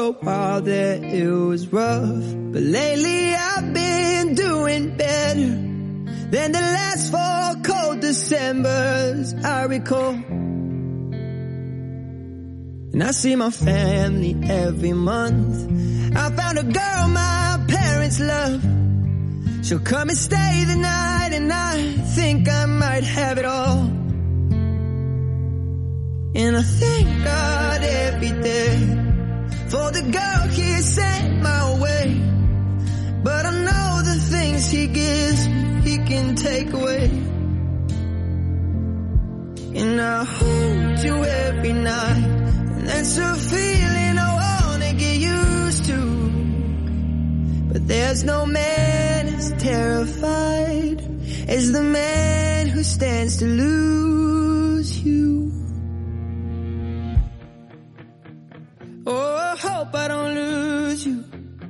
a while there it was rough, but lately I've been doing better than the last 4 cold Decembers I recall. And I see my family every month. I found a girl my parents love. She'll come and stay the night, and I think I might have it all. And I thank God every day for the girl He sent my way. But I know the things He gives He can take away. And I hold you every night, and that's a feeling I wanna get used to. But there's no man as terrified as the man who stands to lose you. Oh, I hope I don't lose you.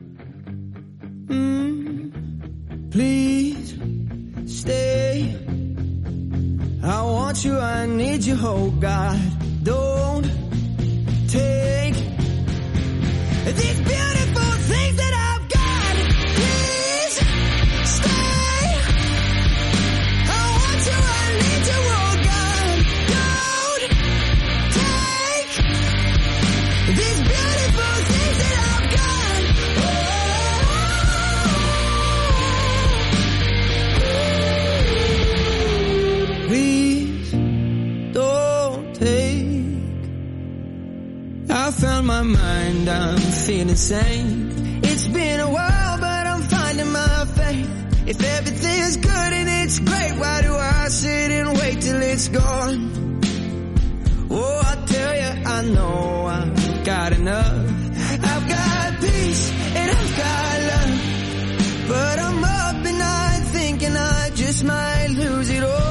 Please stay. I want you, I need you, oh God. Don't take these beautiful things that I've got. Please stay. I want you, I need you, oh God. Don't take these beautiful things that I've got. Please don't take. I found my mind, I'm feeling sane. It's been a while, but I'm finding my faith. If everything's good and it's great, why do I sit and wait till it's gone? Oh, I tell you, I know I've got enough. I've got peace and I've got love, but I'm up at night thinking I just might lose it all.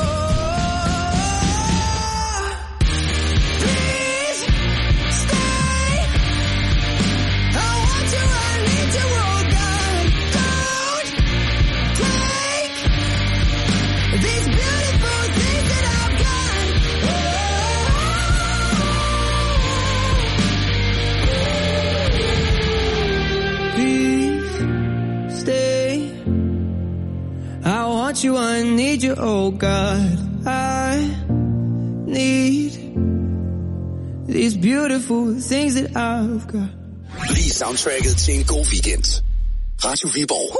You, I need you, oh God. I need these beautiful things that I've got. Bliv soundtracket til en god weekend. Radio Viborg.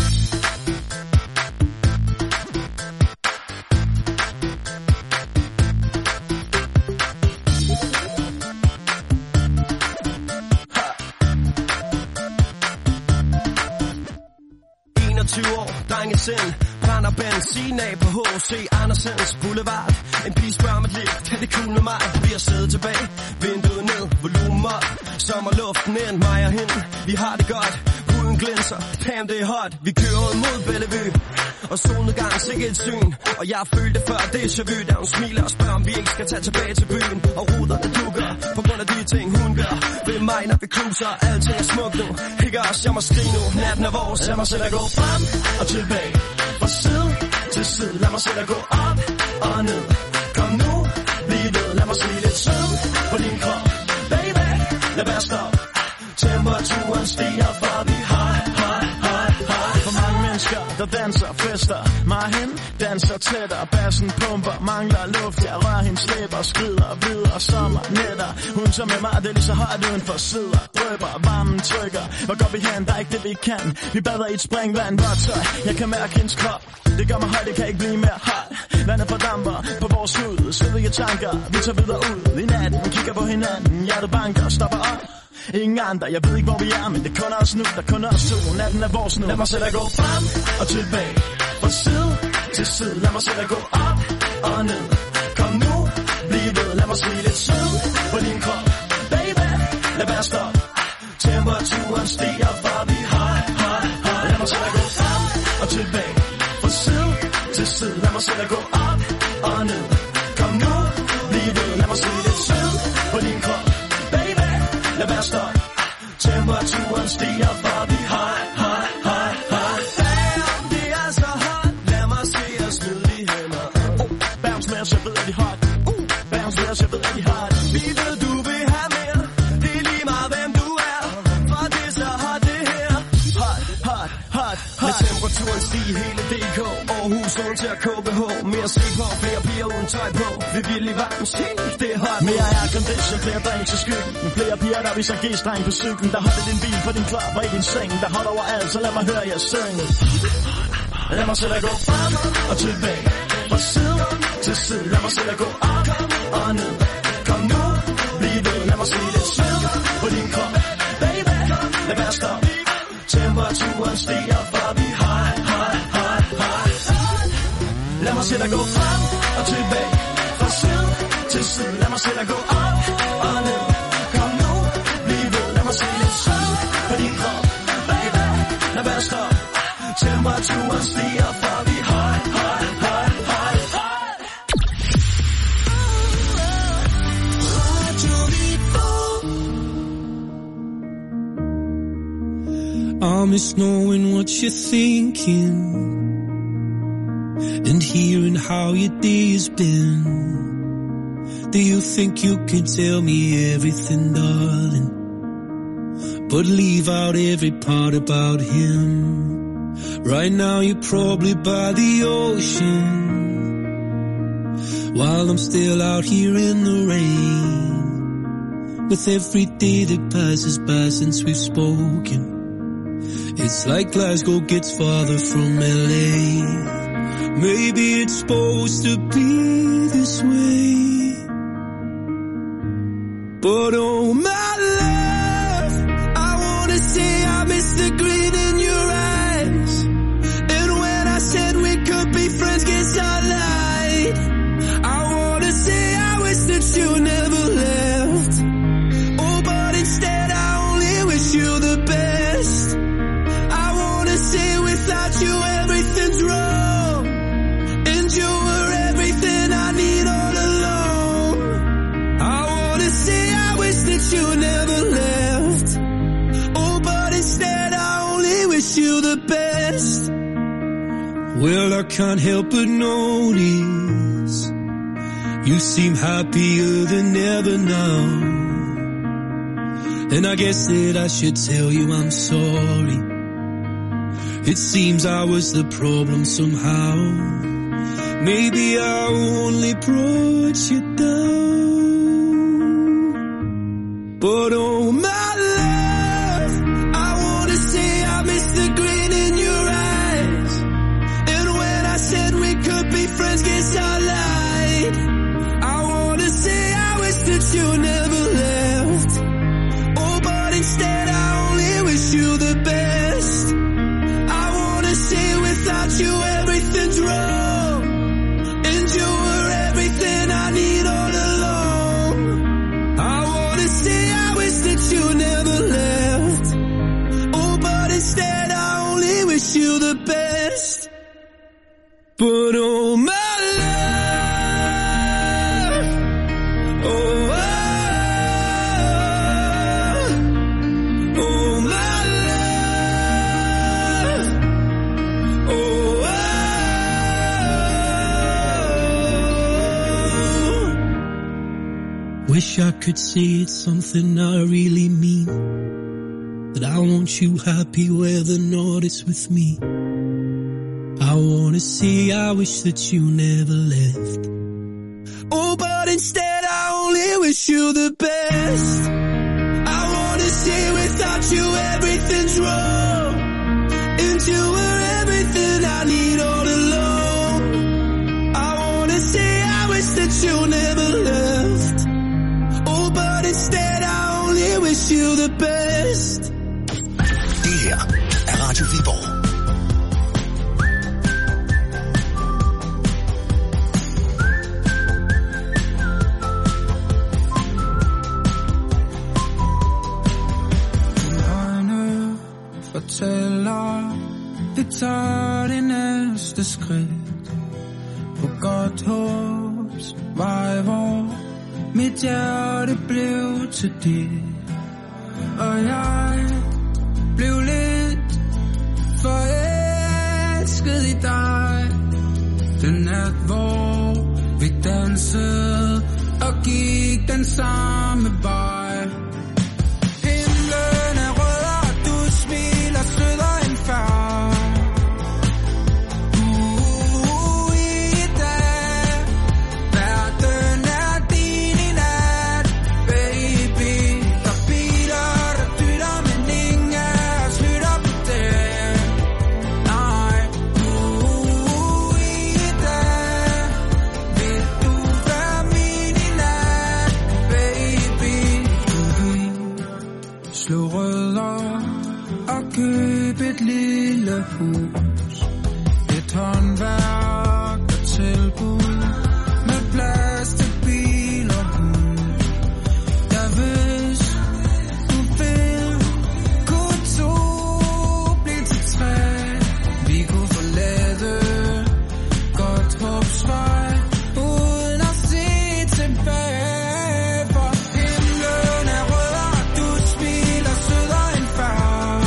Brænder benzin af på H.C. Andersens Boulevard. En pige spørger mit liv, kan det cool med mig? Vi har siddet tilbage, vinduet ned, volumen op. Sommerluften ind, mig og hende, vi har det godt. Huden glinser, damn det er hot. Vi kører ud mod Bellevue, og solnedgang sikkert et syn. Og jeg følte før déjà vu, da hun smiler og spørger, om vi ikke skal tage tilbage til byen. Og ruderne dukker, på grund af de ting hun gør. Ved mig, når vi cruiser, alting er smukt nu. Ikke os, jeg må skrige nu, natten er vores. Lad mig selv at gå frem og tilbage, fra side til side. Lad mig selv at gå op og ned. Kom nu, bliv ved, lad mig se lidt sød på din krop. Baby, lad være stop. Temperaturen stiger, for vi high. For mange mennesker, der danser, fester. Mig og hende danser tættere. Bassen pumper, mangler luft. Jeg rører hende, slæber, skrider videre. Sommer, nætter. Hun så med mig, det er lige så højt udenfor. Sidder, drøber, varmen trykker. Hvor går vi hen? Der er ikke det, vi kan. Vi bader i et springvand, vådt tøj. Jeg kan mærke hendes krop. Det gør mig høj, det kan ikke blive mere højt. Vandet fordamper på vores hud. Svedige tanker, vi tager videre ud. I natten, kigger på hinanden. Hjertet banker, stopper op. Ingen andre, jeg ved ikke hvor vi er, men det kun er os nu, der kun er os to. Natten er vores nu. Lad mig selv at gå frem og tilbage, fra side til side. Lad mig selv at gå op og ned. Kom nu, bliv ved, lad mig se lidt sød på din krop. Baby, lad være stop. Temperaturen stiger, for vi high. Lad mig selv at gå frem og tilbage, fra side til side. Lad mig selv at gå op og ned. Kom nu, bliv ved, lad mig se lidt sød på din krop. Lad være stop. Temperaturen stiger, for vi high. Damn, det er så hot. Lad mig se os smide de hænder. Bounce med os, jeg ved, at de hot. Bounce med os, jeg ved, at de hot. Vi ved, du vil have mere. Det er lige meget, hvem du er. at se på. Flere piger uden tøj på. Vi vil i varmt, det er hot. Mere er condition, flere drinks i skyggen. Flere piger, der viser G-streng på cyklen. Der holder din bil på din klap og i din seng. Der holder overalt, så lad mig høre jer synge. Lad mig se dig gå frem og tilbage. Fra side til side. Lad mig se dig gå op og ned. Kom nu, bliv ved. Lad mig se det sved på din krop. Baby, lad være stop. Temperaturen stiger, for vi high. Lad mig se dig gå frem og tilbage. Fra side til side. Lad mig se dig gå op og ned. Kom nu, bliv ved. Lad mig se det sved på din krop. Baby, lad være stop. Temperaturen stiger, for vi high. I miss knowing what you're thinking and hearing how your day has been. Do you think you can tell me everything, darling, but leave out every part about him? Right now you're probably by the ocean, while I'm still out here in the rain. With every day that passes by since we've spoken, it's like Glasgow gets farther from LA. Maybe it's supposed to be this way, but oh my love, I wanna say I miss the grin in your eyes. And when I said we could be friends, guess I lied. I wanna say I wish that you never left. Oh, but instead I only wish you the best. Say without you everything's wrong, and you were everything I need all along. I wanna say I wish that you never left. Oh, but instead I only wish you the best. Well, I can't help but notice you seem happier than ever now, and I guess that I should tell you I'm sorry. It seems I was the problem somehow. Maybe I only brought you down. But oh my love, I wanna say I miss the grin in your eyes. And when I said we could be friends, guess I lied. I wanna say I wish that you never left. Oh, but instead I only wish you the best. Say without you everything's wrong, and you were everything I need all along. I wanna say I wish that you never left. Oh, but instead I only wish you the best. But oh my love, oh, oh my wish I could say it's something I really mean, that I want you happy whether or not it's with me. I wanna say I wish that you never left. Oh, but instead I only wish you the best. I wanna say without you everything's wrong, and you were everything I need all along. I wanna say I wish that you never left. Oh, but instead I only wish you the best. Det her er Radio Viborg. Drømmerne fortæller, vi tager det næste skridt på godt håbs vej, hvor mit hjerte blev til dit, og jeg blev lidt forelsket i dig. Den nat, hvor vi dansede og gik den samme vej. Himlen er rød, og du smiler sødere end før. I dag hus. Et håndværk og tilbud med plads til bil og hund. Ja, hvis du vil, kunne to blive til tre. Vi kunne forlade Godthåbsvej uden at se tilbage. For himlen er rød, og du smiler sødere end før.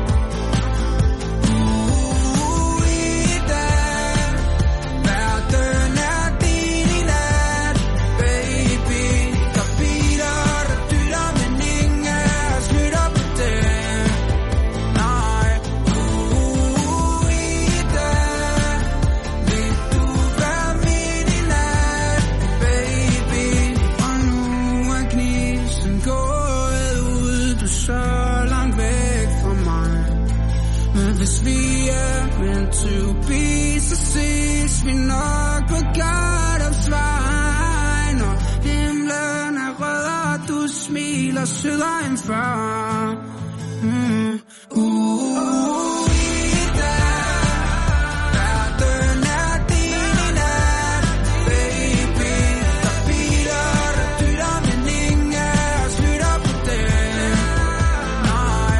I dag, verden er din i nat, baby. Der biler, der dytter, men ingen af os lytter på det. Nej, i dag vil du være min i nat, baby. Og nu er gnisten gået ud, du er så langt væk fra mig. Men hvis vi er meant to be, så ses vi nok på Godthåbsvej. Når himlen er rød, og du smiler sødere end før. I dag, verden er din i nat, baby. Der biler, der dytter, men ingen af os lytter på det. Nej,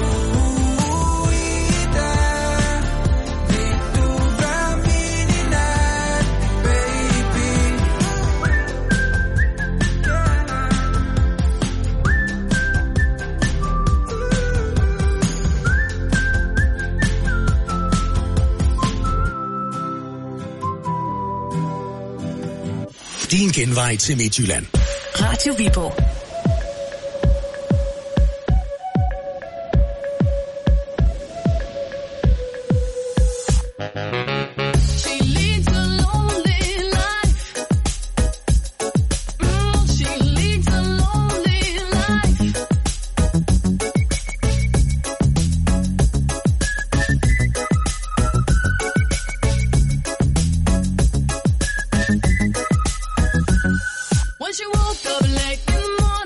i dag vil du være min i nat, baby. Din genvej til Midtjylland. Radio Viborg. She leads a lonely life. She leads a lonely life. When she woke up late in the morning.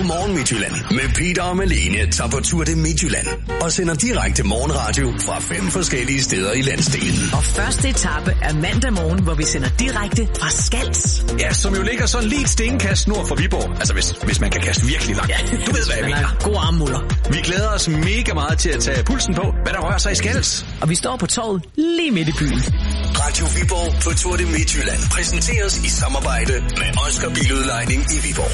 Godmorgen Midtjylland med Peter og Malene tager på tur til Midtjylland og sender direkte morgenradio fra 5 forskellige steder i landsdelen. Og første etape er mandag morgen, hvor vi sender direkte fra Skals. Ja, som jo ligger sådan lige et stenkast nord for Viborg. Altså hvis man kan kaste virkelig langt. Ja, du ved, hvad jeg mener. God armmuller. Vi glæder os mega meget til at tage pulsen på, hvad der rører sig i Skals. Og vi står på torvet lige midt i byen. Radio Viborg på Tour de Midtjylland præsenteres i samarbejde med Oscar Biludlejning i Viborg.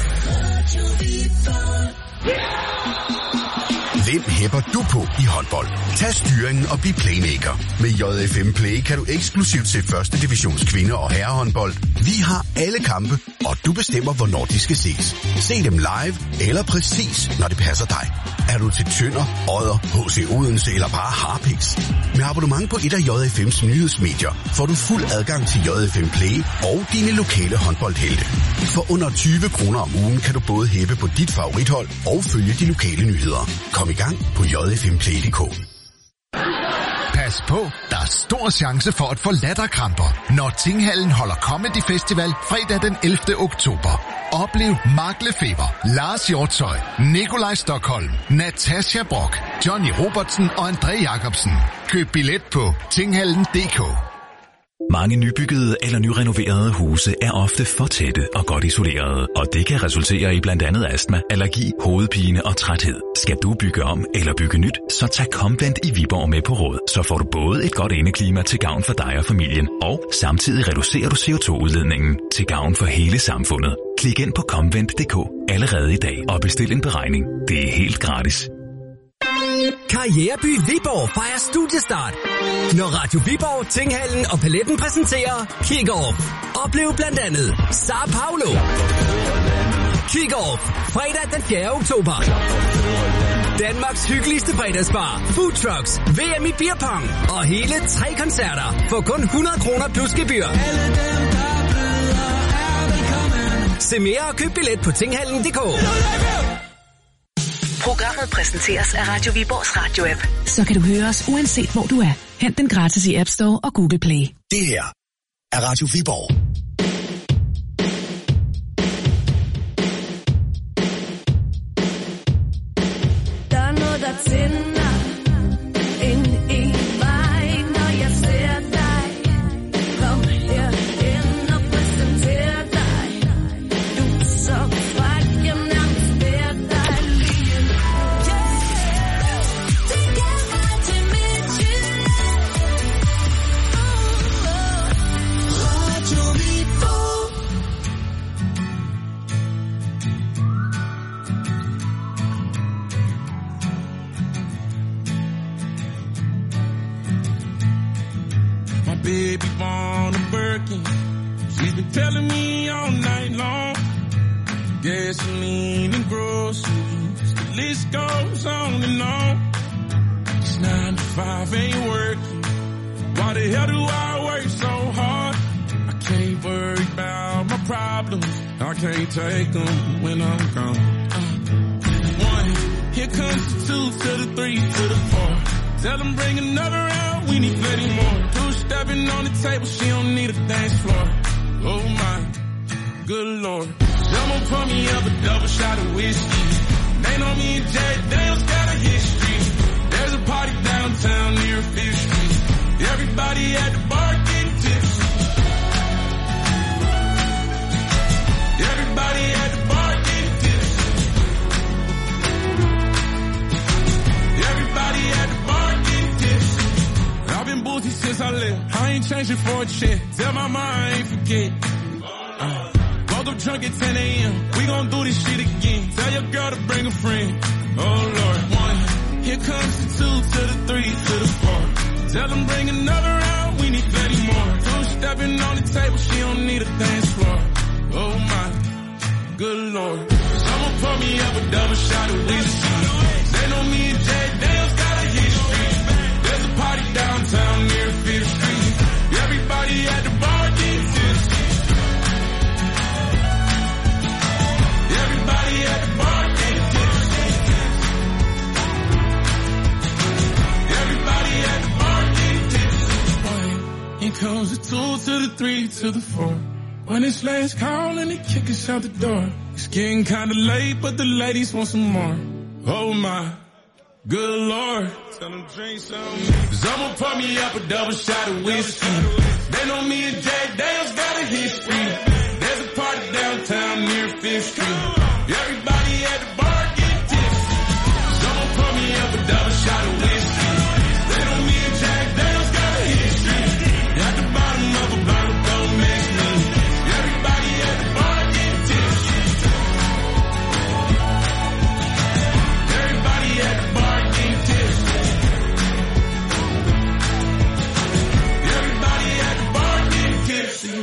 Hvem hæpper du på i håndbold? Tag styringen og bliv playmaker. Med JFM Play kan du eksklusivt se første divisions kvinde- og herrehåndbold. Vi har alle kampe, og du bestemmer, hvornår de skal ses. Se dem live eller præcis, når det passer dig. Er du til Tønder, Odder, HC Odense eller bare Harpiks? Med abonnement på et af JFM's nyhedsmedier får du fuld adgang til JFM Play og dine lokale håndboldhelte. For under 20 kroner om ugen kan du både hæppe på dit favorithold og følge de lokale nyheder. Kom i gang på jfmplay.dk. Pas på, der er stor chance for at få latterkramper, når Tinghallen holder Comedy Festival fredag den 11. oktober. Oplev Mark Lefebvre, Lars Hjortshøj, Nikolaj Stockholm, Natasha Brock, Johnny Robertsen og André Jacobsen. Køb billet på tinghallen.dk. Mange nybyggede eller nyrenoverede huse er ofte for tætte og godt isolerede, og det kan resultere i blandt andet astma, allergi, hovedpine og træthed. Skal du bygge om eller bygge nyt, så tag Comvent i Viborg med på råd. Så får du både et godt indeklima til gavn for dig og familien, og samtidig reducerer du CO2-udledningen til gavn for hele samfundet. Klik ind på Comvent.dk allerede i dag og bestil en beregning. Det er helt gratis. Karriereby Viborg fejrer studiestart. Når Radio Viborg, Tinghallen og Paletten præsenterer Kick-Off. Oplev blandt andet Sao Paulo. Kick-Off. Fredag den 4. oktober. Danmarks hyggeligste fredagsbar. Food trucks. VM i beerpong. Og hele 3 koncerter for kun 100 kroner plus gebyr. Se mere og køb billet på tinghallen.dk. Programmet præsenteres af Radio Viborgs radio-app. Så kan du høre os uanset hvor du er. Hent den gratis i App Store og Google Play. Det her er Radio Viborg. Der er noget, der tænder ind i mig, når jeg ser dig. Kom herhen og præsenter dig. Du er så fræk, jeg nærmest bærer dig lige. Du gør mig til Midtjylland. Radio Viborg. My baby born a Birkin. She's been telling me all night long. Gasoline and groceries, the list goes on and on. It's 9 to 5, ain't working. Why the hell do I work so hard? I can't worry about my problems. I can't take them when I'm gone. 1, here comes the 2 to the 3 to the 4. Tell them bring another round, we need plenty more. 2 stepping on the table, she don't need a dance floor. Oh my, good lord. Someone pour me up a double shot of whiskey. They know me and Jay Dale's got a history. There's a party downtown near 5th Street. Everybody at the bar getting tipsy. Everybody at the bar getting tipsy. Everybody at the bar getting tipsy. I've been boozy since I left. I ain't changing for a check. Tell my mom I ain't forget. Woke up drunk at 10 a.m. We gon' do this shit again. Tell your girl to bring a friend. Oh Lord. 1, here comes the 2 to the 3 to the 4. Tell them bring another round, we need plenty more. 2 stepping on the table, she don't need a dance floor. Oh my, good lord. Someone pour me up a double shot of whiskey. They know me and Jay Dale's got a history. There's a party downtown near 5th Street. Everybody at the bar getting tipsy. Everybody at the bar getting tipsy. Everybody at the bar getting tipsy. Here comes the 2 to the 3 to the 4. When it's last call and they kick us out the door. It's getting kinda late, but the ladies want some more. Oh my, good Lord. Tell them drink some. Cause I'ma pour me up a double shot of whiskey. They know me and Jack Daniels got a history. There's a party downtown near 5th Street. Everybody at the bar get tipsy. So I'ma pour me up a double shot of whiskey. They know me and Jack Daniels got a history. At the bottom of a bottle, don't mess me. Everybody at the bar get tipsy. Everybody at the bar get tipsy. Everybody at the bar get tipsy.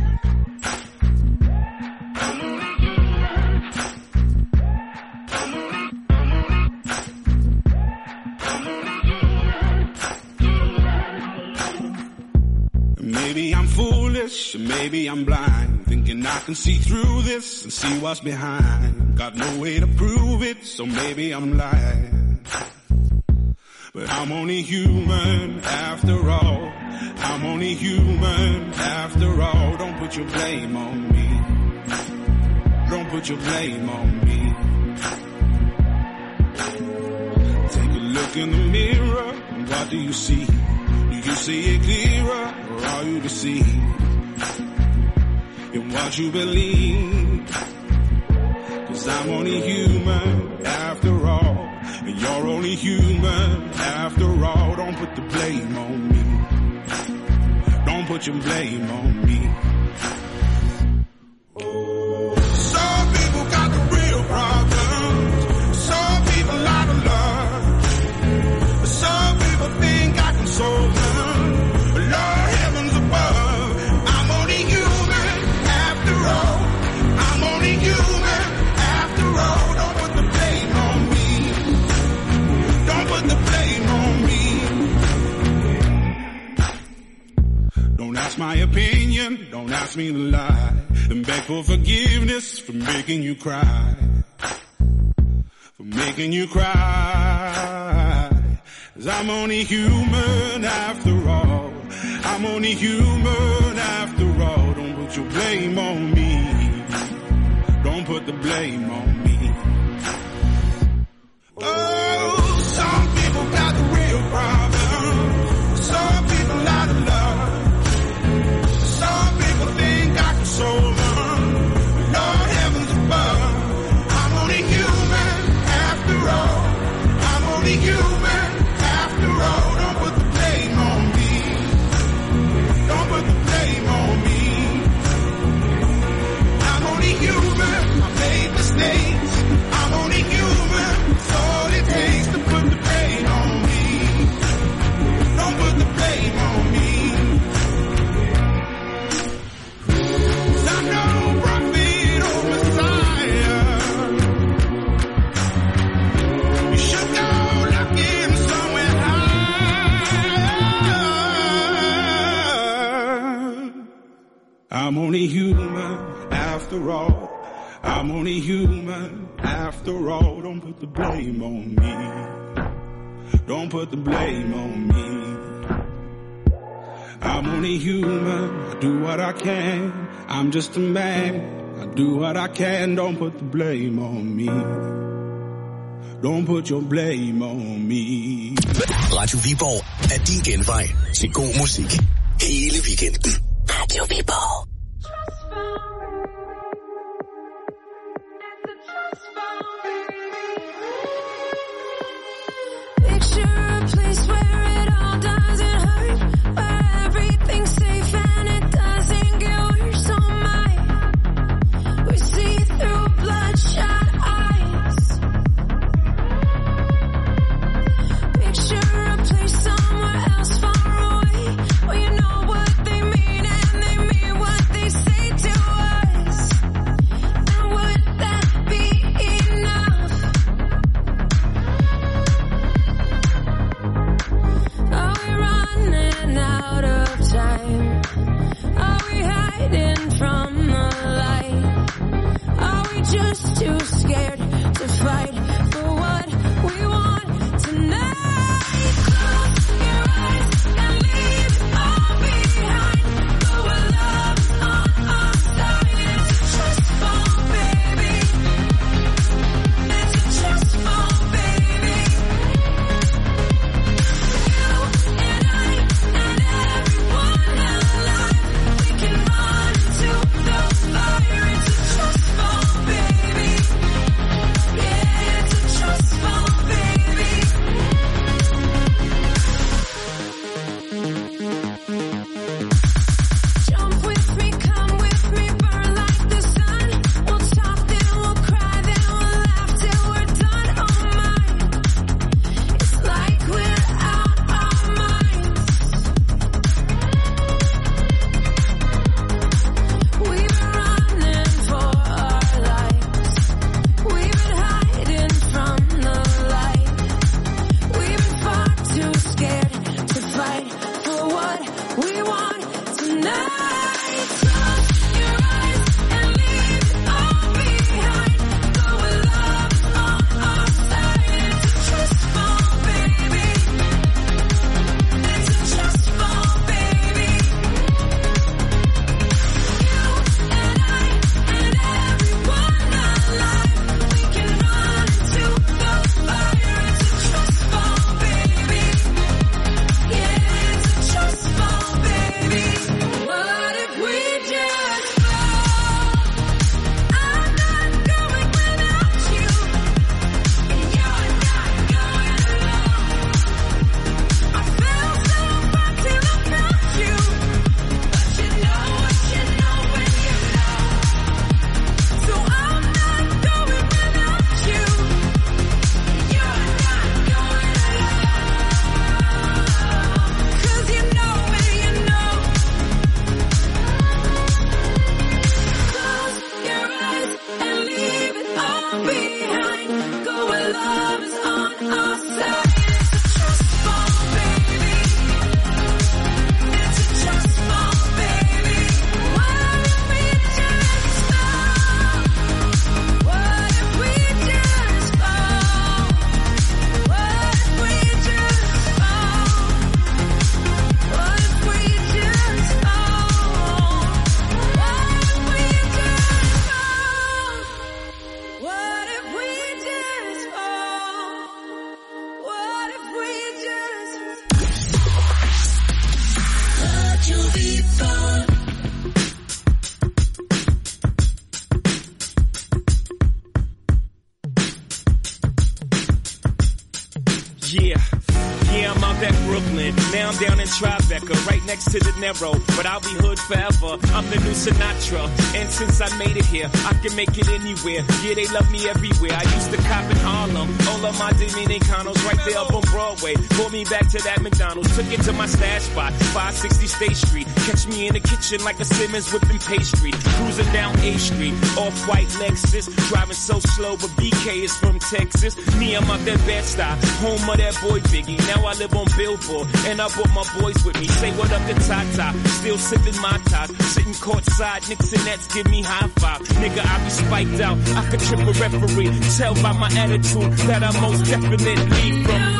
Maybe I'm foolish, maybe I'm blind, thinking I can see through this and see what's behind. Got no way to prove it, so maybe I'm lying. But I'm only human after all. I'm only human after all. Don't put your blame on me. Don't put your blame on me. Take a look in the mirror, and what do you see? Do you see it clearer, or are you deceived in what you believe? Cause I'm only human after all, and you're only human after all. Don't put the blame on me. Don't put your blame on me. Some people got the real problems. Some people out of love. Some people think I can solve them. Lord heavens above, I'm only human after all. I'm only human after all. Don't put the blame on me. Don't put the blame on me. Don't ask my opinion, don't ask me to lie, and beg for forgiveness for making you cry. For making you cry. 'Cause I'm only human after all. I'm only human after all. Don't put your blame on me. Don't put the blame on me. Oh, some people got the real problem. Some people out of love. Some people think I can solve them. Lord heavens above, I'm only human after all. I'm only human after all. Don't put the blame on me. Don't put the blame on me. I'm only human. I made mistakes. I'm only human. It's all it takes to put the blame on me. Don't put the blame on me. 'Cause I'm no prophet or Messiah. You should go looking somewhere higher. I'm only human after all. I'm only human after all. Don't put the blame on me. Don't put the blame on me. I'm only human. I do what I can. I'm just a man. I do what I can. Don't put the blame on me. Don't put your blame on me. Radio Viborg er din genvej til god musik hele weekenden. Radio Viborg. Picture a place where it all doesn't hurt, where everything's safe and it doesn't get worse. Oh my, we see through bloodshot eyes. Picture a place somewhere else far away, where you know what they mean and they mean what they say to us. that Brooklyn. Now I'm down in Tribeca, right next to the Narrow. But I'll be hood forever. I'm the new Sinatra. And since I made it here, I can make it anywhere. Yeah, they love me everywhere. I used to cop in Harlem. All of my Dominicanos right there up on Broadway. Pulled me back to that McDonald's. Took it to my stash spot, 560 State Street. Catch me in the kitchen like a Simmons whipping pastry. Cruising down A Street, off-white Lexus. Driving so slow, but BK is from Texas. Me, I'm out that Bed-Stuy, home of that boy Biggie. Now I live on Billboard, and I brought my boys with me. Say what up to Tata, still sipping my top. Sitting courtside, Knicks and Nets give me high five. Nigga, I be spiked out, I could trip a referee. Tell by my attitude that I most definitely from.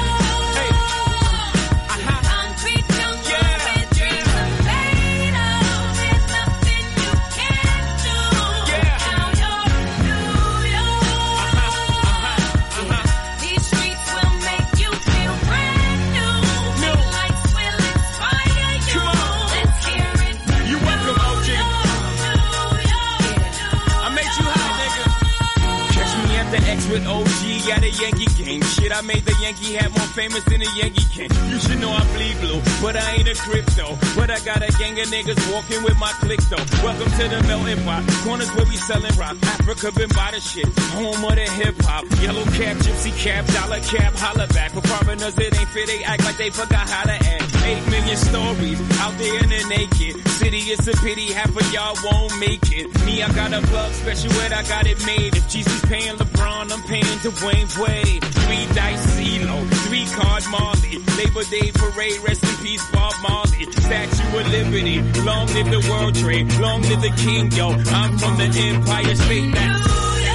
With OG at a Yankee game. Shit, I made the Yankee hat more famous than a Yankee can. You should know I bleed blue, but I ain't a crypto. But I got a gang of niggas walking with my click though. Welcome to the melting pot. Corners where we selling rock. Africa been by the shit. Home of the hip hop. Yellow cap, gypsy cap, dollar cap, holla back. For foreigners it ain't fit, they act like they forgot how to act. 8 million stories out there in the naked city. It's a pity half of y'all won't make it. Me, I got a plug special and I got it made. If Jesus paying LeBron, I'm paying Dwayne Wade. 3 dice CeeLo, 3 card Marley. Labor Day parade, rest in peace Bob Marley. Statue of Liberty, long live the World Trade, long live the King, yo. I'm from the Empire State. That's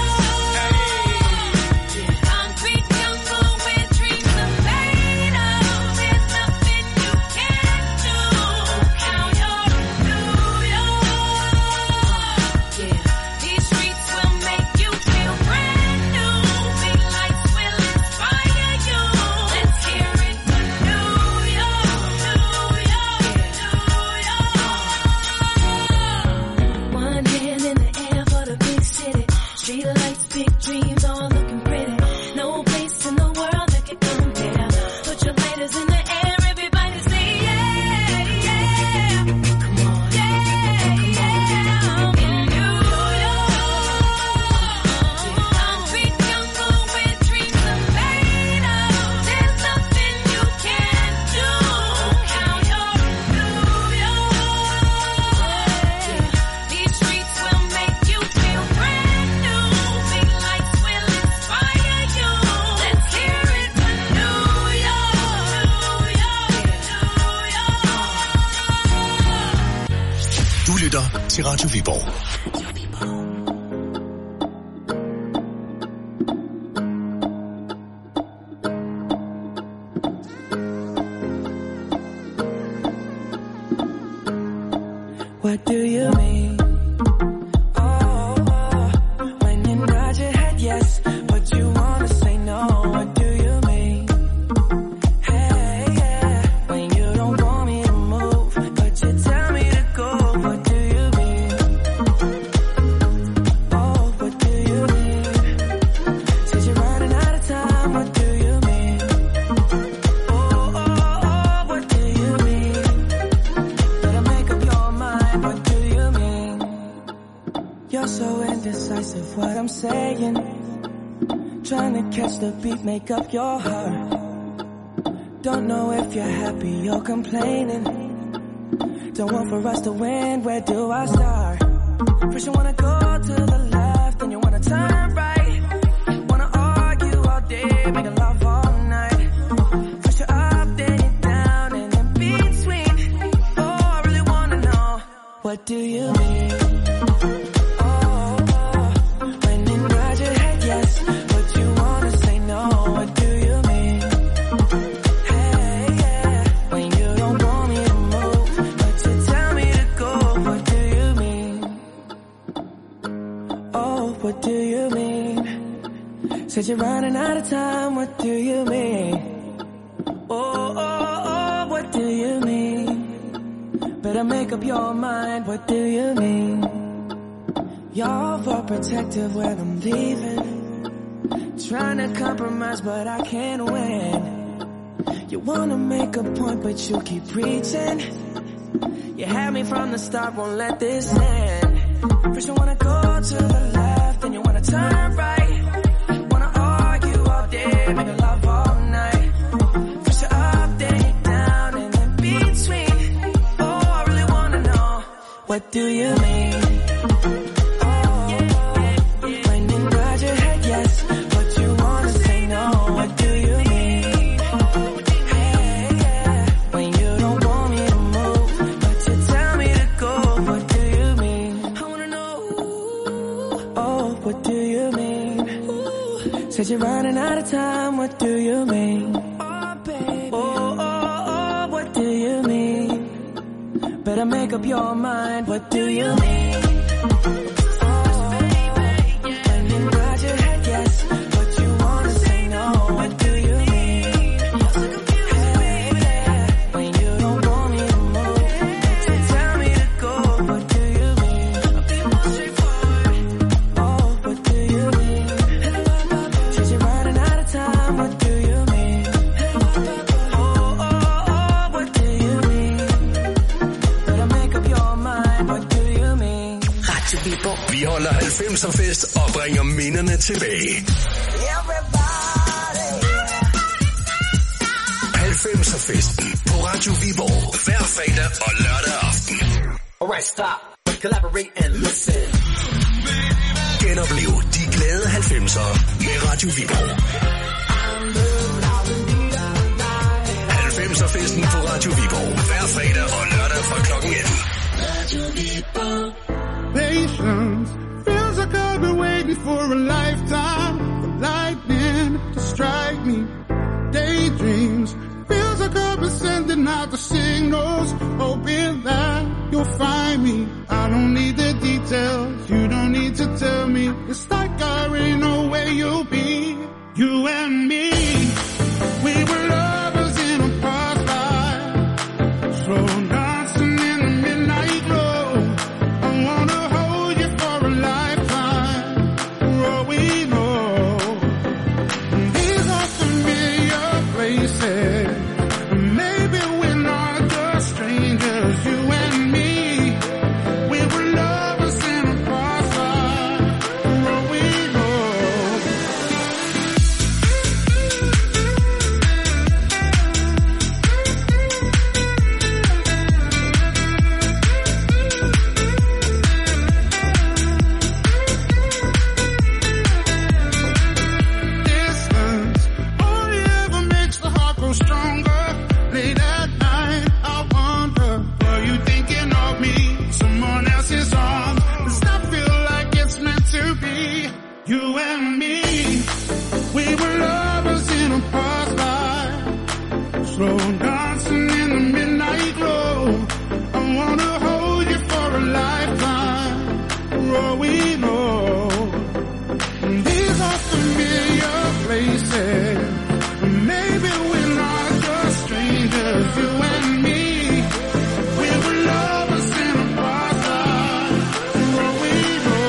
til Radio Viborg. What do you mean? Oh, when you nod your head yes, but you wanna say no. What do you mean? Hey, yeah, when you don't want me to move, but you tell me to go. What do you mean? Oh, what do you mean? Said you're running out of time. What do you mean? Oh, what do you mean? Better make up your mind. What do you mean? You're so indecisive, what I'm saying. Trying to catch the beat, make up your heart. Don't know if you're happy or complaining. Don't want for us to win, where do I start? First you wanna go to the left, then you wanna turn right. Wanna argue all day, make love all night. First you're up, then you're down, and in between. Oh, I really wanna know, what do you mean? Oh, when you nod your head yes, but you wanna say no. What do you mean? Hey, yeah, when you don't want me to move, but you tell me to go. What do you mean? Oh, what do you mean? Said you're running out of time. What do you mean? Oh, what do you mean? Better make up your mind. What do you mean? Y'all for protective when I'm leaving. Trying to compromise, but I can't win. You wanna make a point, but you keep preaching. You had me from the start, won't let this end. First you wanna go to the left, then you wanna turn right. Wanna argue all day, make love all night. First you're up, then you're down, and in between. Oh, I really wanna know, what do you mean? Said you're running out of time, what do you mean? Oh, baby. Oh, what do you mean? Better make up your mind, what do you mean? When you nod your head yes, but you wanna say no, what do you mean? When you don't want me to move, but you tell me to go, what do you mean? I'll be more straightforward. Oh, what do you mean? What do you mean? Oh, what do you mean? Better make up your mind, what do you mean? Radio Viborg. Vi holder 90'er-fest og bringer minderne tilbage. 90'er-festen på Radio Viborg. Hver fredag og lørdag aften. Alright, stop. Collaborate and listen. Genoplev de glade 90'ere med Radio Viborg. 90'er-festen på Radio Viborg. Hver fredag og lørdag fra klokken 18. Radio Viborg. Patience feels like I've been waiting for a lifetime for lightning to strike me. Daydreams feels like I've been sending out the signals, hoping that you'll find me. I don't need the details, you don't need to tell me. It's like I already know where you'll be. You and me, we were lovers in a past life, slow dancing in the midnight glow. I wanna hold you for a lifetime, for all we know. These are familiar places, maybe we're not just strangers. You and me, we were lovers in a past life, for all we know. Distance only ever makes the heart grow stronger. Late at night, I wonder, were you thinking of me? Someone else's arms. Does that feel like it's meant to be? You and me, we were lovers in a past life, slow dancing in the midnight glow. I wanna hold you for a lifetime, for all we know. These are familiar places, maybe we're not just strangers. You and me, we were lovers in a past life, for all we know.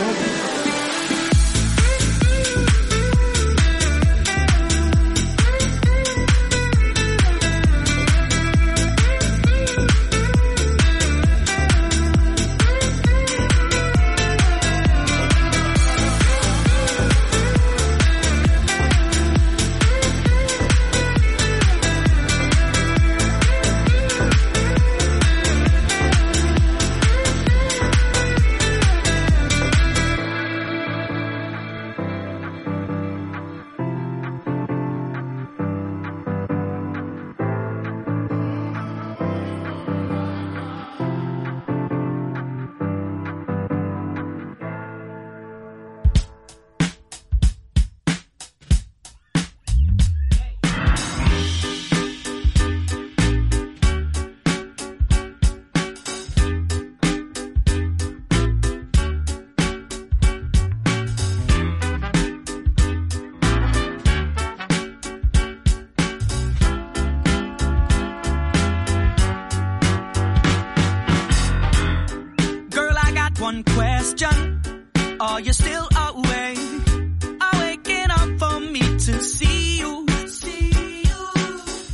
one question. Are you still awake? Waking up for me to see you.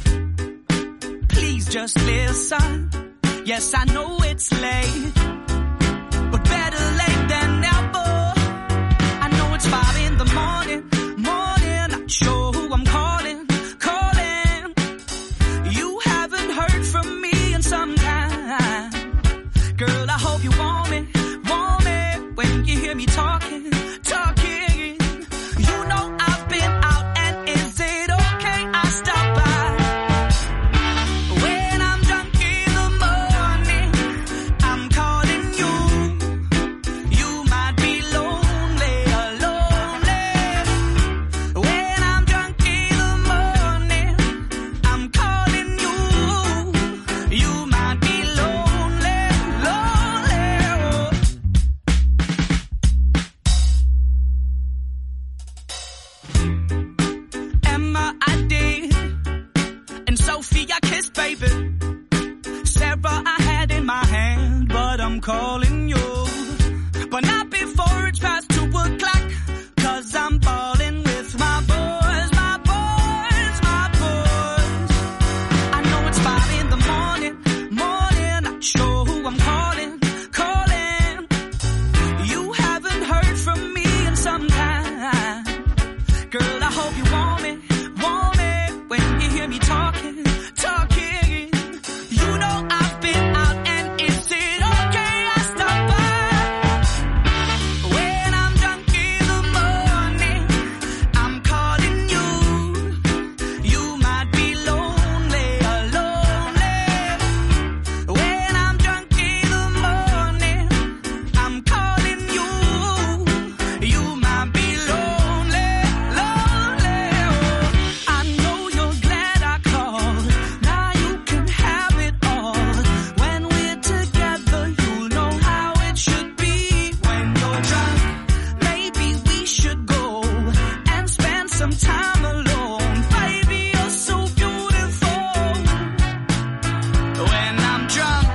just listen. Yes, I know it's late, but better late than never. I know it's 5 in the morning, not sure who I'm calling. You haven't heard from me in some time. Girl, I hope you want me when you hear me talking. You know I've been out, and is it okay I stop by? When I'm drunk in the morning, I'm calling you. You might be lonely. When I'm drunk in the morning, I'm calling you. You might be lonely. Emma, I did, and Sophie, I kissed, baby. Sarah, I had in my hand, but I'm calling you. But not before it's past 2 o'clock, 'cause I'm balling with my boys, my boys, my boys. I know it's 5 in the morning, not sure who I'm calling. You haven't heard from me in some time. Girl, I hope you want me when you hear me talking. You know I've been out, and is it okay I stop by? When I'm drunk in the morning, I'm calling you. You might be lonely. When I'm drunk in the morning, I'm calling you. You might be lonely. I know you're glad I called. Now you can have it all. When we're together, you'll know how it should be. When you're drunk, maybe we should go and spend some time alone. Baby, you're so beautiful. When I'm drunk,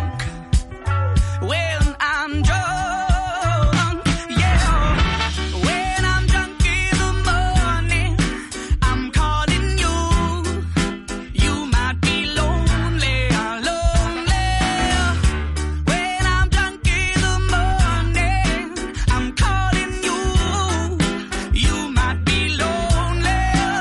yeah. When I'm drunk in the morning, I'm calling you. You might be lonely. When I'm drunk in the morning, I'm calling you. You might be lonely.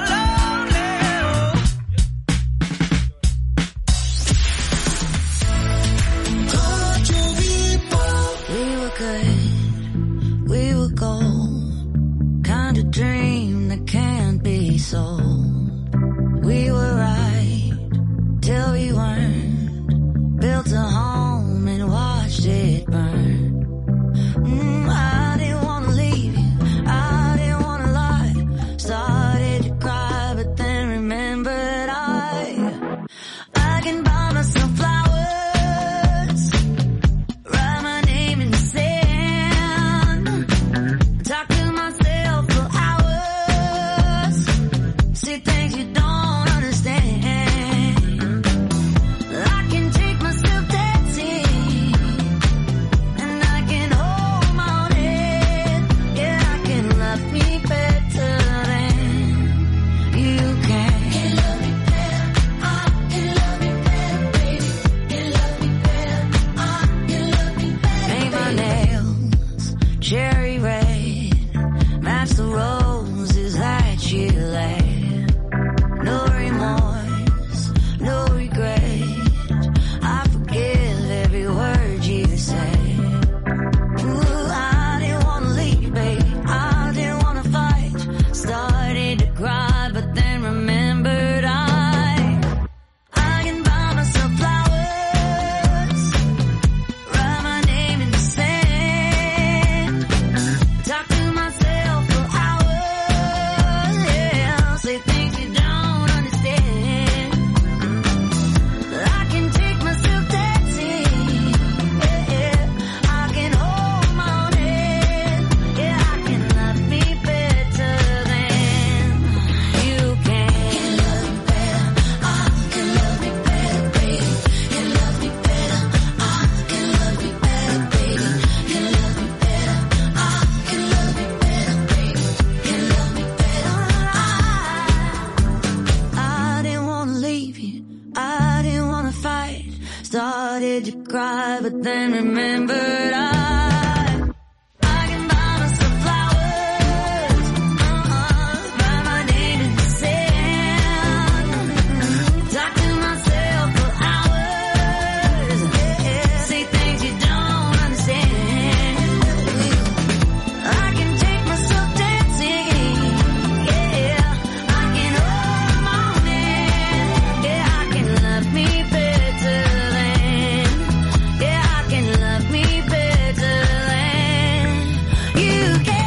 We were good, we were gold. Kind of dream that can't be sold. We were right till we weren't. Built a home and watched it burn. I didn't want to leave you, I didn't want to lie. Started to cry, but then remembered I can buy myself flowers, write my name in the sand, talk to myself for hours, see things you don't understand. I can take myself dancing, and I can hold my own head. Yeah, I can love me better than you can. Can love me better, I can love me better, baby. Can love me better, I can love me better. Paint my nails cherry red, match the roses that you laid. No remorse, no regret. I forgive every word you said. Ooh, I didn't want to leave, babe. I didn't want to fight. Started to cry, but then remembered I can buy myself flowers, write my name in the sand, but then remembered I can buy myself flowers, write my name in the sand, talk to myself for hours, say things you don't understand. I can take myself dancing, yeah, I can hold my own hand, yeah, I can love me better than, yeah, I can love me better than you can.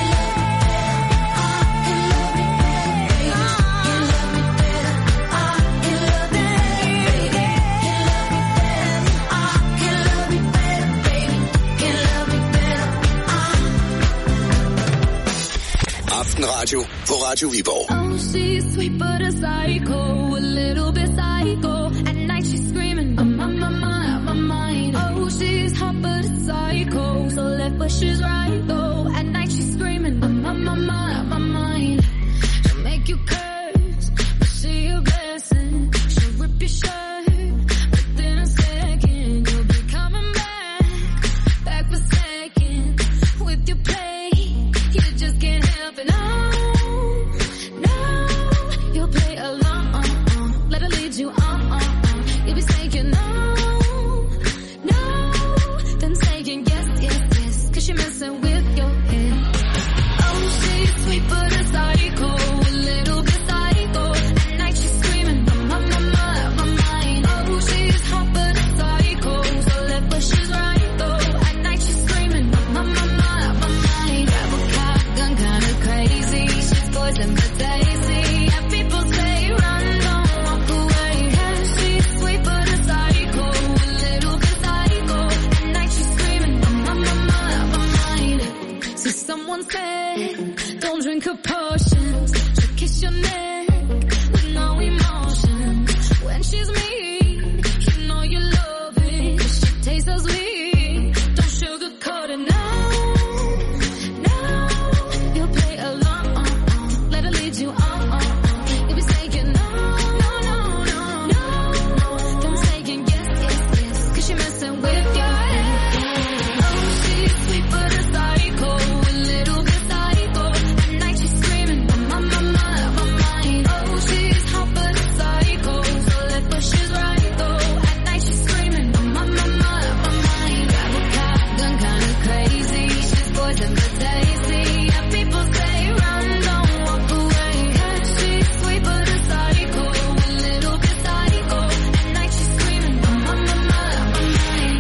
Aftenradio på Radio Viborg. Oh, she's sweet but a psycho, a little bit psycho. At night she's screaming, I'm on my mind. Oh, she's hot but a psycho, so left but she's right though. At night she's screaming, I'm on my mind. She'll make you curse, but she a blessing. She'll rip your shirt, within a second you'll be coming back for seconds. With your play, you just can't help it. No, you'll play along, let her lead you on. You'll be saying no, then saying yes, 'cause you're messing with your head. Oh, she's sweet but a psycho, a little bit psycho. At night she's screaming, I'm on my mind. Oh, she's hot but a psycho, so left but she's right though. At night she's screaming, I'm on my mind. Grab a gun, kinda crazy. She's poison but tasty. And people say run, don't walk away. Yeah, she's sweet but a psycho, a little bit psycho. At night she's screaming, I'm on my mind. See, someone said, don't drink her potions. She'll kiss your neck with no emotion. When she's mean, you know you love it. 'Cause she tastes so sweet. Don't sugarcoat it, no. You'll play along, let her lead you on. You'll be saying no, then saying yes, 'cause you're messing with your head. Oh, she's sweet but a psycho, a little bit psycho. At night she's screaming, I'm on my mind. Oh, she's hot but a psycho, so left but she's right though. At night she's screaming, I'm on my mind. Grab a gun, kinda crazy. She's poison but tasty. And people say run, don't walk away. Yeah, she's sweet but a psycho, a little bit psycho. At night she's screaming, I'm on my mind.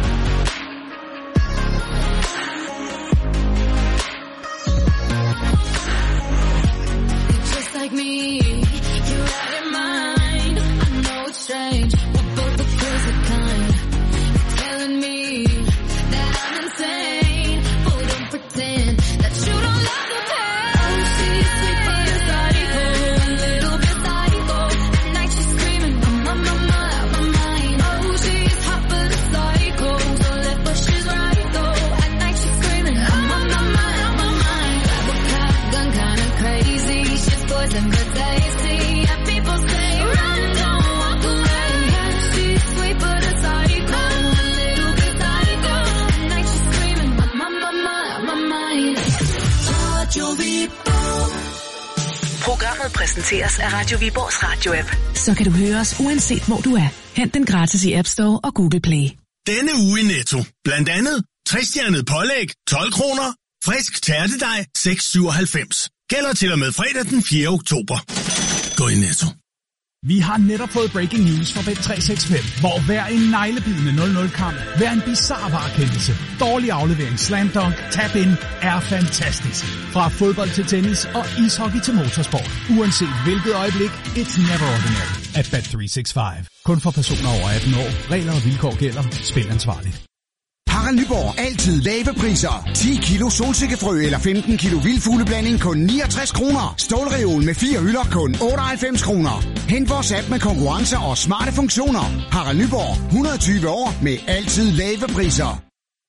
You're just like me, you're out of mind. I know it's strange, we're both the crazy kind. You're telling me that I'm insane, but don't pretend that you don't love the pain. Oh, she's sweet but a psycho, a little bit psycho. At night she's screaming, I'm on my mind. Oh, she's hot but a psycho, so left but she's right though. At night she's screaming, I'm on my mind. Grab a gun, kinda crazy. She's poison but tasty. And people say run, don't walk away. Yeah, she's sweet but a psycho, a little bit psycho. At night she's screaming, I'm on my mind. Radio Viborg. Programmet præsenteres af Radio Viborgs radio-app. Så kan du høre os uanset hvor du er. Hent den gratis i App Store og Google Play. Denne uge i Netto. Blandt andet 3-stjernet pålæg 12 kroner. Frisk tærtedej 6,97. Gælder til og med fredag den 4. oktober. Gå i Netto. Vi har netop fået breaking news fra Bet365, hvor hver en neglebidende 0-0-kamp, hver en bizarre varekendelse, dårlig aflevering, slam dunk, tap in er fantastisk. Fra fodbold til tennis og ishockey til motorsport. Uanset hvilket øjeblik, it's never ordinary at Bet365. Kun for personer over 18 år. Regler og vilkår gælder. Spil ansvarligt. Harald Nyborg. Altid lave priser. 10 kilo solsikkefrø eller 15 kilo vildfugleblanding kun 69 kroner. Stålreol med 4 hylder kun 98 kroner. Hent vores app med konkurrencer og smarte funktioner. Harald Nyborg. 120 år med altid lave priser.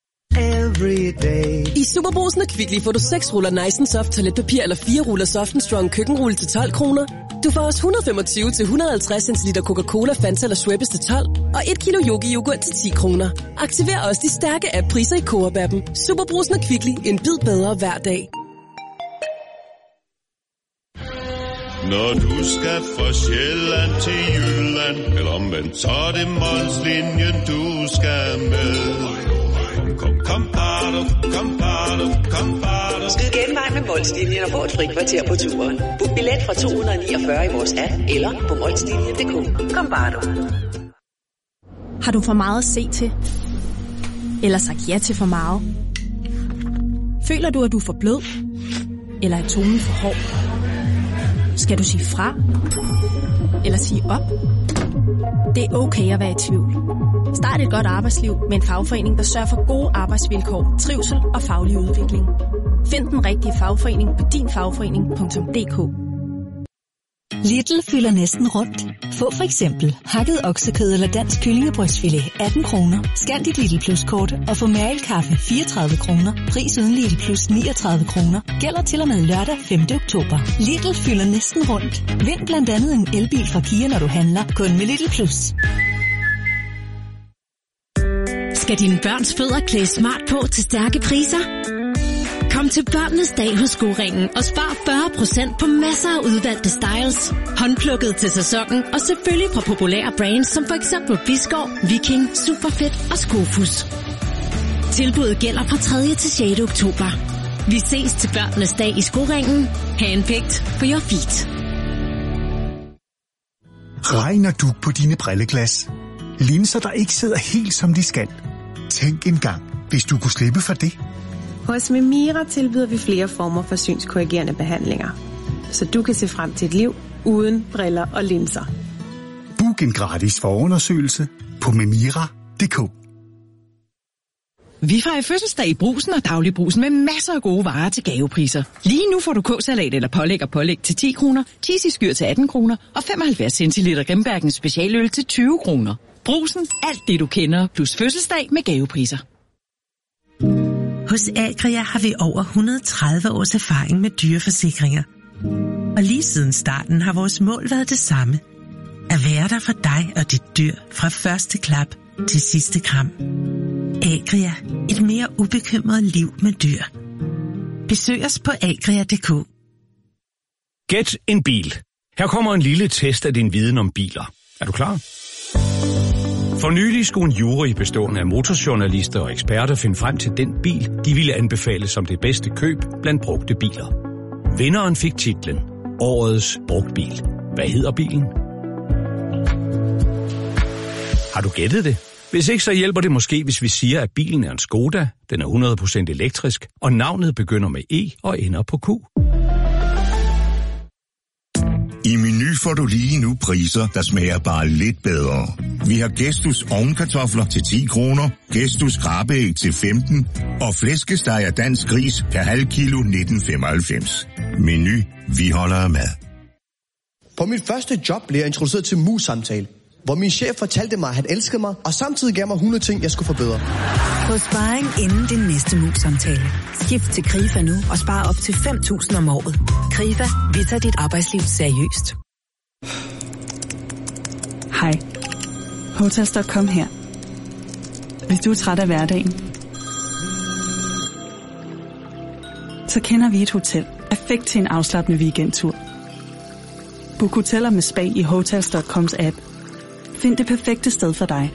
I Superbrugsen og Kvickly får du 6 ruller Nice & Soft toiletpapir eller 4 ruller Soft & Strong køkkenrulle til 12 kroner. Du får også 125-150 cl Coca-Cola, Fanta eller Schweppes til 12, og 1 kilo Yogi-yoghurt til 10 kroner. Aktiver også de stærke app-priser i Coop-appen. Superbrusen og Kvickly. En bid bedre hver dag. Når du skal fra Sjælland til Jylland, eller omvendt, så er det Molslinjen, du skal med. Kom, bado, kom, bado. Skyd genvej med Molslinjen og få et fri kvarter på turen. Book billet fra 249 i vores app, eller på molslinjen.dk. Kom, bado. Har du for meget at se til? Eller sagt ja til for meget? Føler du, at du er for blød? Eller er tonen for hård? Skal du sige fra? Eller sige op? Det er okay at være i tvivl. Start et godt arbejdsliv med en fagforening, der sørger for gode arbejdsvilkår, trivsel og faglig udvikling. Find den rigtige fagforening på dinfagforening.dk. Lidl fylder næsten rundt. Få for eksempel hakket oksekød eller dansk kyllingebrystfilet 18 kroner. Scan dit Lidl Plus-kort og få Mærelkaffe 34 kroner. Pris uden Lidl Plus 39 kroner. Gælder til og med lørdag 5. oktober. Lidl fylder næsten rundt. Vind blandt andet en elbil fra Kia, når du handler. Kun med Lidl Plus. Skal dine børns fødder klæde smart på til stærke priser? Kom til Børnenes Dag hos Skoringen og spar 40% på masser af udvalgte styles. Håndplukket til sæsonen og selvfølgelig fra populære brands som for eksempel Biskov, Viking, Superfit og Skofus. Tilbuddet gælder fra 3. til 6. oktober. Vi ses til Børnenes Dag i Skoringen. Handpicked for your feet. Regner du på dine brilleglas? Linser, der ikke sidder helt som de skal? Tænk engang, hvis du kunne slippe for det. Hos Memira tilbyder vi flere former for synskorrigerende behandlinger, så du kan se frem til et liv uden briller og linser. Book en gratis forundersøgelse på memira.dk. Vi fejrer fødselsdag i Brugsen og Dagligbrusen med masser af gode varer til gavepriser. Lige nu får du k-salat eller pålæg til 10 kroner, cheesy-skyr til 18 kroner og 75 centiliter Grimbergen specialøl til 20 kroner. Brugsen, alt det du kender, plus fødselsdag med gavepriser. Hos Agria har vi over 130 års erfaring med dyreforsikringer. Og lige siden starten har vores mål været det samme. At være der for dig og dit dyr fra første klap til sidste kram. Agria, et mere ubekymret liv med dyr. Besøg os på agria.dk. Gæt en bil. Her kommer en lille test af din viden om biler. Er du klar? For nylig skulle en jury bestående af motorjournalister og eksperter finde frem til den bil, de ville anbefale som det bedste køb blandt brugte biler. Vinderen fik titlen Årets brugtbil. Hvad hedder bilen? Har du gættet det? Hvis ikke, så hjælper det måske, hvis vi siger, at bilen er en Skoda, den er 100% elektrisk, og navnet begynder med E og ender på Q. I Meny får du lige nu priser, der smager bare lidt bedre. Vi har Gestus ovnkartofler til 10 kroner, Gestus skrabeæg til 15 og flæskesteg af dansk gris per halv kilo 1995. Meny, vi holder af mad. På mit første job blev jeg introduceret til mus-samtale, hvor min chef fortalte mig, at han elskede mig, og samtidig gav mig 100 ting, jeg skulle forbedre. Få sparring inden din næste mus-samtale. Skift til Krifa nu og spar op til 5.000 om året. Krifa, vi tager dit arbejdsliv seriøst. Hej. Hotels.com her. Hvis du er træt af hverdagen, så kender vi et hotel. Perfekt til en afslappende weekendtur. Book hoteller med spa i Hotels.coms app. Find det perfekte sted for dig.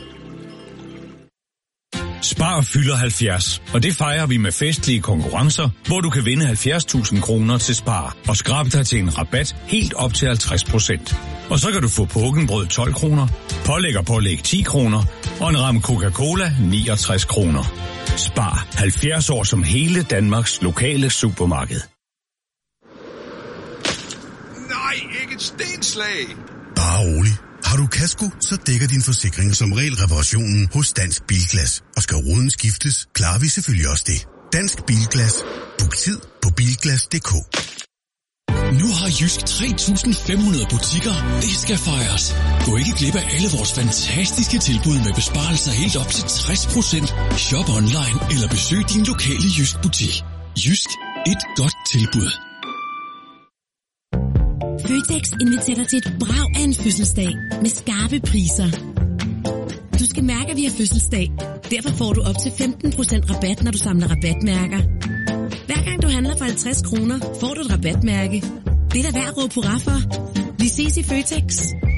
Spar fylder 70, og det fejrer vi med festlige konkurrencer, hvor du kan vinde 70.000 kroner til Spar og skrabe dig til en rabat helt op til 50%. Og så kan du få pukkenbrød 12 kroner, pålæg 10 kroner og en ramme Coca-Cola 69 kroner. Spar 70 år som hele Danmarks lokale supermarked. Nej, ikke et stenslag! Bare rolig. Har du kasko, så dækker din forsikring som regel reparationen hos Dansk Bilglas. Og skal ruden skiftes, klarer vi selvfølgelig også det. Dansk Bilglas. Book tid på bilglas.dk. Nu har Jysk 3.500 butikker. Det skal fejres. Gå ikke glip af alle vores fantastiske tilbud med besparelser helt op til 60%. Shop online eller besøg din lokale Jysk butik. Jysk. Et godt tilbud. Føtex inviterer dig til et brag af en fødselsdag med skarpe priser. Du skal mærke, at vi har fødselsdag. Derfor får du op til 15% rabat, når du samler rabatmærker. Hver gang du handler for 50 kroner, får du et rabatmærke. Det er da værd at råbe hurra for. Vi ses i Føtex.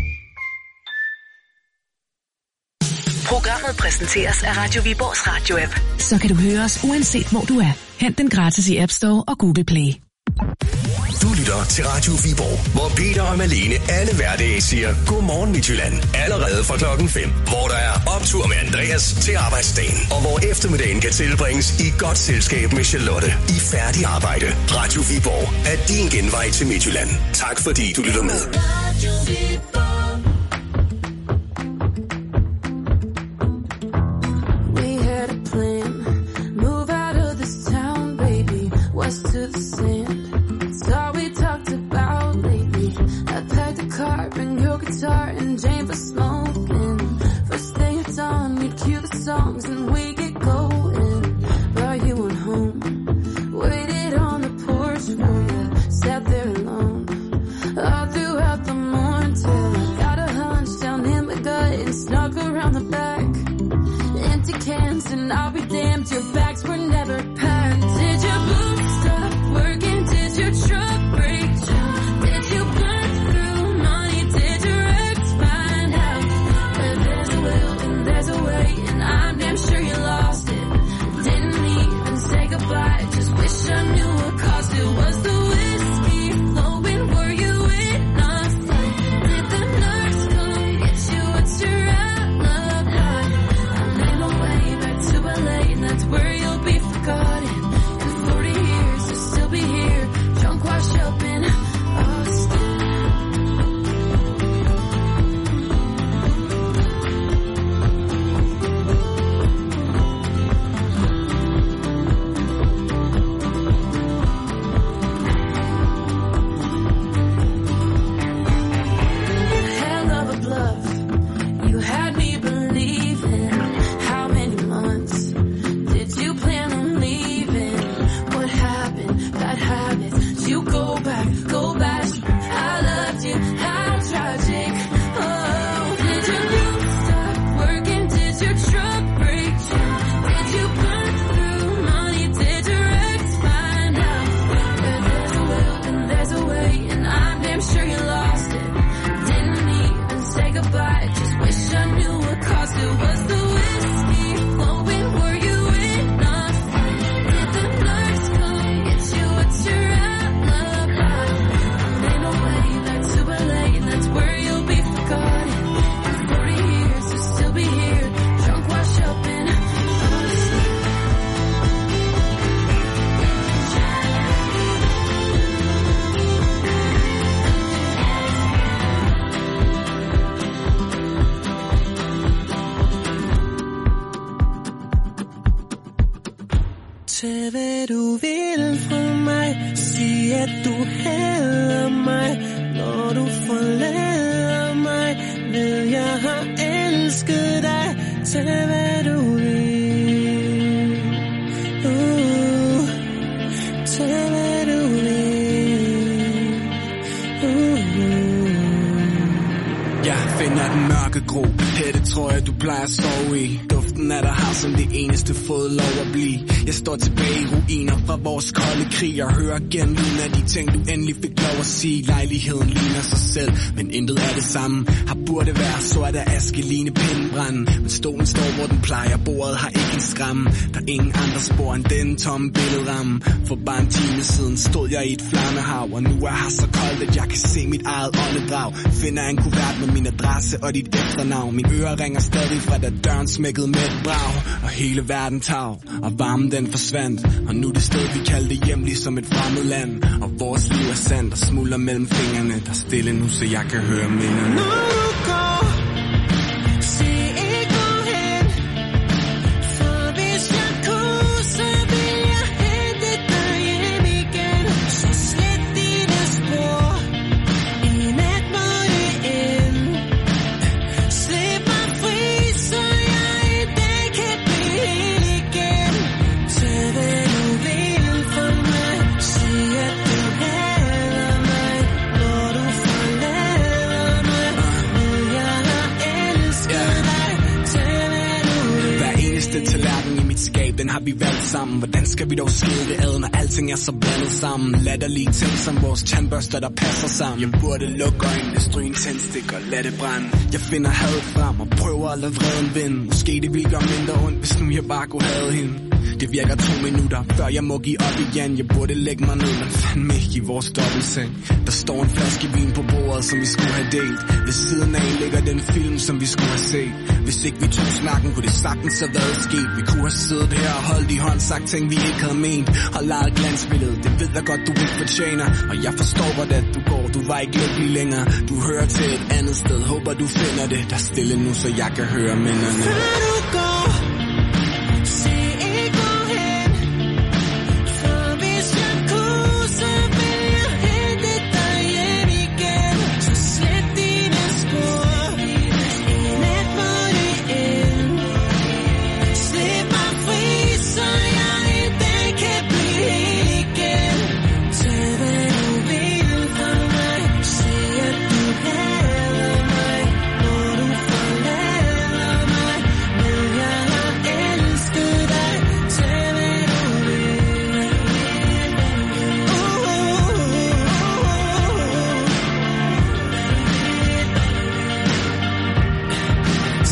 Programmet præsenteres af Radio Viborgs Radio-app. Så kan du høre os uanset hvor du er. Hent den gratis i App Store og Google Play. Du lytter til Radio Viborg, hvor Peter og Malene alle hverdage siger Godmorgen Midtjylland. Allerede fra klokken 5, hvor der er optur med Andreas til arbejdsdagen. Og hvor eftermiddagen kan tilbringes i godt selskab med Charlotte i færdig arbejde. Radio Viborg er din genvej til Midtjylland. Tak fordi du lytter med. Radio Viborg. To the sand, it's all we talked about lately. I packed a car, bring your guitar and Jane for smoking. First thing at dawn, we'd cue the songs and we get going. Brought you on home, waited on the porch for you, sat there alone all throughout the morning till I got a hunch down in my gut and snuck around the back. Empty cans and I'll be damned, your bags were never packed. Did your boots stop working? Did your truck break down? Did you burn through money? Did your ex find out? There's a will and there's a way, and I'm damn sure you lost it. Didn't even say goodbye, just wish I knew what caused it. Was the whiskey flowing? Were you in a fight? Did the nurse come get you? What's your alibi? I made my way back to LA, and that's where you'll be forgotten. In 40 years, I'll still be here, drunk, washed up in Austin. Hell of a bluff, you had me believing. How many months did you plan on leaving? What happened? Bad habits. Did you go back? I loved you. How tragic. Oh, did your boots stop working? Did your truck break down? Did you burn through money? Did your ex find out? There's a will and there's a way, and I'm damn sure you lost it. Didn't even say goodbye, just wish I knew what caused it. Was the whiskey flowing? Were you in a fight? Did the nurse come get you? What's your alibi? I made my way back to LA, and that's where you'll be forgotten. In 40 years, I'll still be here, drunk, washed up in Austin. Tag hvad du vil fra mig, sig at du hader mig. Når du forlader mig, ved jeg har elsket dig. Tag hvad du vil, tag hvad du vil, Jeg finder den mørke gro, det tror jeg du plejer at sove i. Duften af dig har som det eneste fået lov at blive. Jeg står tilbage i ruiner fra vores kolde krig og hører igen lyden af de ting du endelig fik lov at sige. Lejligheden ligner sig selv, men intet er det samme. Har burde være sort af aske, ligne pindebrænde. Men stolen står hvor den plejer, bordet har ikke en skræmme. Der er ingen andre spor end den tomme billedramme. For bare en time siden stod jeg i et flammehav, og nu er her så koldt at jeg kan se mit eget åndedrag. Finder en kuvert med min adresse og dit efternavn. Min ører ringer stadig fra da døren smækkede med et brag. Og hele verden tav, og varmen den forsvandt. Og nu det sted vi kaldte hjem ligesom et fremmed land. Og vores liv er sandt og smuldrer mellem fingrene. Der er stille nu så jeg kan høre minderne. nu går, sig ikke hvorhen. For hvis jeg kunne, så vil jeg hente dig hjem igen. Så slet dine spor, i nat må det ende. Slip mig fri, så jeg i dag kan blive hel igen. Tag hvad du vil fra mig, sig at du hader mig. Når du vi valgt sammen? Hvordan skal vi dog skille det ad, når alting er så blandet sammen? Latterlige ting som vores tandbørster, der passer sammen. Jeg burde lukke øjnene, stryge en tændstik og lade det brænde. Jeg finder hadet frem og prøver at lade vreden vinde. Måske det ville gøre mindre ondt, hvis nu jeg bare kunne have hende. Det virker 2 minutter, før jeg må give op igen. Jeg burde lægge mig ned, men fandme ikke i vores dobbeltseng. Der står en flaske vin på bordet, som vi skulle have delt. Ved siden af ligger den film, som vi skulle have set. Hvis ikke vi tog snakken, kunne det sagtens have været sket. Vi kunne have siddet her og holdt i hånd, sagt ting vi ikke havde ment. Og leget glansbillede, det ved jeg godt du ikke fortjener. Og jeg forstår godt at du går, du var ikke lykkelig længere. Du hører til et andet sted, håber du finder det. Der er stille nu, så jeg kan høre minderne. Før du går